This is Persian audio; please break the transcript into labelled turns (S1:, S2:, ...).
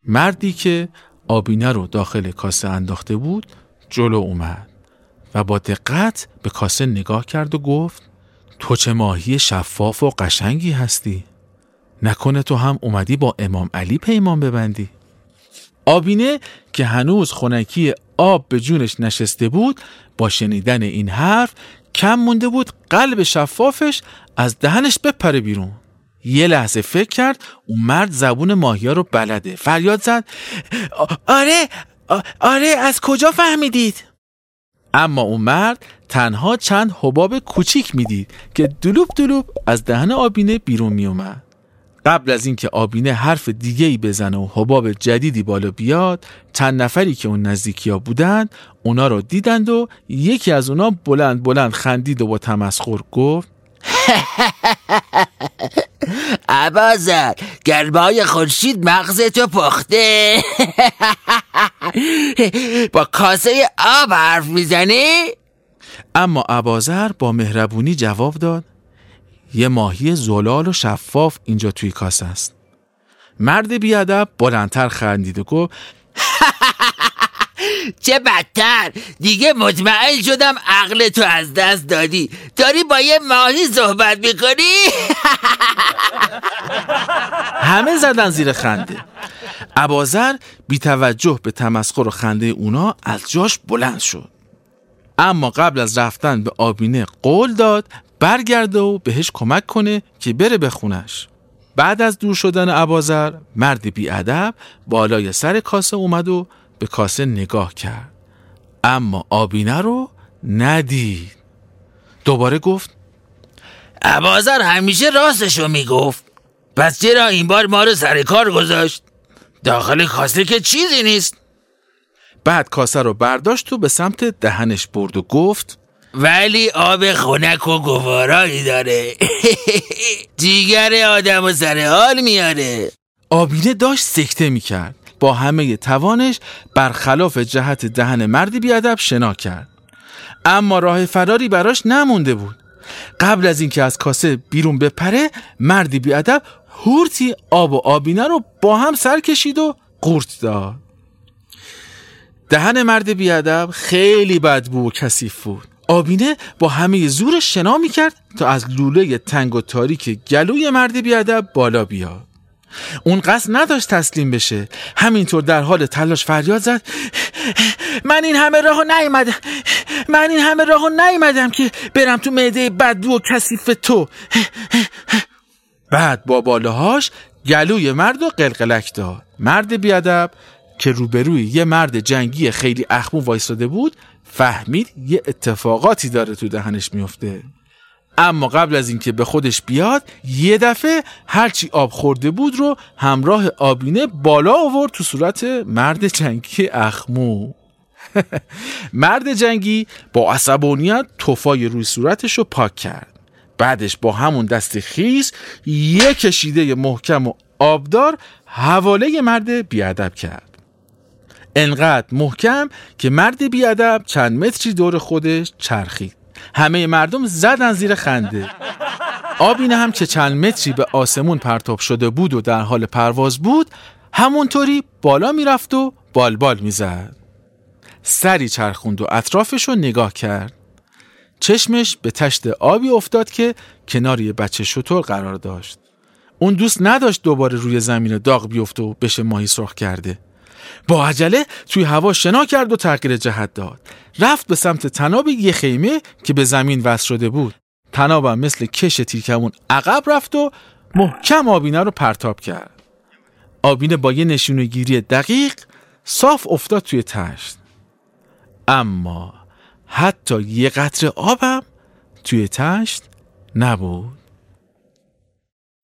S1: مردی که آبینه رو داخل کاسه انداخته بود جلو اومد و با دقت به کاسه نگاه کرد و گفت تو چه ماهی شفاف و قشنگی هستی؟ نکنه تو هم اومدی با امام علی پیمان ببندی؟ آبینه که هنوز خنکی آب به جونش نشسته بود با شنیدن این حرف کم مونده بود قلب شفافش از دهنش بپره بیرون. یه لحظه فکر کرد اون مرد زبون ماهیا رو بلده. فریاد زد آره از کجا فهمیدید؟ اما اون مرد تنها چند حباب کوچیک میدید که دلوب دلوب از دهن آبینه بیرون می اومد. قبل از اینکه آبینه حرف دیگه‌ای بزنه و حباب جدیدی بالا بیاد، چند نفری که اون نزدیکیا بودند اونا رو دیدند و یکی از اونا بلند بلند خندید و با تمسخر گفت
S2: ابازر گرمای خورشید مغزتو پخته. با کاسه آب حرف میزنی؟
S1: اما ابازر با مهربونی جواب داد یه ماهی زلال و شفاف اینجا توی کاسه است. مرد بیادب بلندتر خندید و گفت
S2: چه بدتر، دیگه مطمئن شدم عقل تو از دست دادی، داری با یه ماهی صحبت میکنی؟
S1: همه زدن زیر خنده. ابازر بی توجه به تمسخر و خنده اونا از جاش بلند شد، اما قبل از رفتن به آبینه قول داد برگرده و بهش کمک کنه که بره به خونش. بعد از دور شدن ابازر مرد بیادب بالای سر کاسه اومد و به کاسه نگاه کرد، اما آبینه رو ندید. دوباره گفت
S2: ابازر همیشه راستشو میگفت، پس چرا این بار ما رو سر کار گذاشت؟ داخل کاسه که چیزی نیست.
S1: بعد کاسه رو برداشت و به سمت دهنش برد و گفت
S2: ولی آب خنک و گوارایی داره. جیگر آدم و سر حال میاره.
S1: آبینه داشت سکته میکرد. با همه توانش برخلاف جهت دهن مردی بیادب شنا کرد، اما راه فراری براش نمونده بود. قبل از اینکه از کاسه بیرون بپره مردی بیادب هورتی آب و آبینه رو با هم سر کشید و قورت داد. دهن مرد بیادب خیلی بدبو و کثیف بود. آبینه با همه زورش شنا میکرد تا از لوله تنگ و تاریک گلوی مرد بیادب بالا بیاد. اون قصد نداشت تسلیم بشه، همینطور در حال تلاش فریاد زد من این همه راهو نیومدم که برم تو معده بدبو و کثیف تو. بعد با بالاهاش گلوی مرد رو قلقلک داد. مرد بیادب که روبروی یه مرد جنگی خیلی اخمو وایساده بود فهمید یه اتفاقاتی داره تو دهنش میفته، اما قبل از اینکه به خودش بیاد یه دفعه هرچی آب خورده بود رو همراه آبینه بالا آورد تو صورت مرد جنگی اخمو. مرد جنگی با عصبانیت تفای روی صورتش رو پاک کرد. بعدش با همون دست خیس یه کشیده محکم و آبدار حواله مرد بیادب کرد، انقدر محکم که مرد بیادب چند متری دور خودش چرخید. همه مردم زدن زیر خنده. آبینه هم که چند متری به آسمون پرتاب شده بود و در حال پرواز بود همونطوری بالا میرفت و بالبال میزد. سری چرخوند و اطرافش رو نگاه کرد. چشمش به تشت آبی افتاد که کنار یه بچه شتر قرار داشت. اون دوست نداشت دوباره روی زمین داغ بیفته و بشه ماهی سرخ کرده. با عجله توی هوا شنا کرد و تغییر جهت داد. رفت به سمت تناب یه خیمه که به زمین وصل شده بود. تنابم مثل کش تیرکمون عقب رفت و محکم آبینه رو پرتاب کرد. آبینه با یه نشونگیری دقیق صاف افتاد توی تشت، اما حتی یه قطره آبم توی تشت نبود.